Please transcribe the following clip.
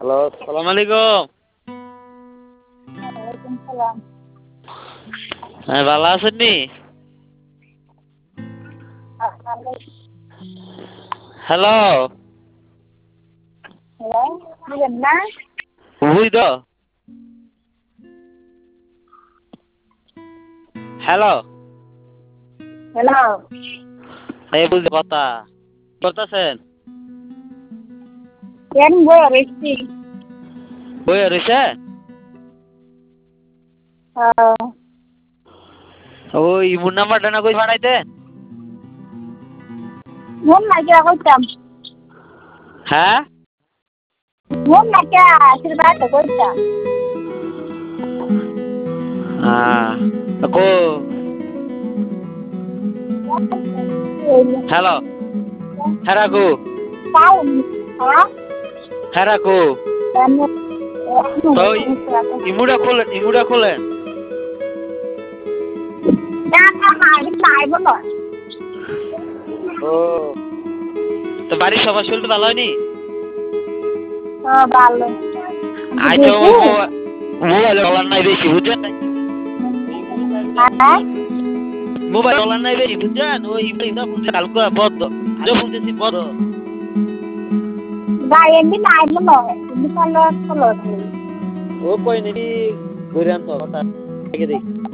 Hello, সালাম আলাইকুম। ওয়ালাইকুম সালাম। হ্যাঁ, ভালো আছেন নি? হ্যালো, হ্যালো, বুঝেন না? বুঝি তো। হ্যালো, হ্যালো, এই বুঝি কথা করতেছেন? কেন বই রয়েছি? বই রয়েছে? ওই ইমুর নাম্বারটা না কই পাঠাইতেন? মন নাকি কইতাম, হ্যাঁ, মন নাকি আশীর্বাদ কইতাম। কো হ্যালো, হ্যাঁ রাখু, তাও হ্যাঁ হ্যাঁ রাখু। তো ইমুটা খোলেন, ইমুটা খোলেন। ও, তো বাড়ির সবার শরীর ভালো হয়নি? ভালো। আচ্ছা, মোবাইল চলার নাই বেশি, বুঝছেন নাই? মোবাইল চলার নাই বেশি, বুঝছেন? ওই কালকে বদ্ধ, আজও শুনতেছি বদ্ধ। এমনি নাই মনে হয়, এমনি পারলে ও কই নাকি ঘুরে আনতো কথা দেখি।